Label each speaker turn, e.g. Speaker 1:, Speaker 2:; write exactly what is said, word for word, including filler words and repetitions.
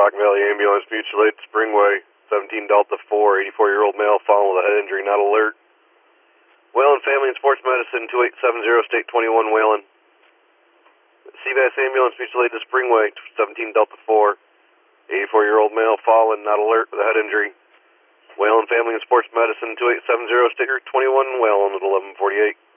Speaker 1: Rock Valley Ambulance, mutual aid Springway, seventeen Delta four, eighty-four-year-old male, following with a head injury, not alert. Whalen Family and Sports Medicine, two eight seven zero, State twenty-one, Whalen. C V S Ambulance, mutual aid to Springway, seventeen Delta four, eighty-four-year-old male, fallen, not alert, with a head injury. Whalen Family and Sports Medicine, two eight seven zero, State twenty-one, Whalen at eleven forty-eight.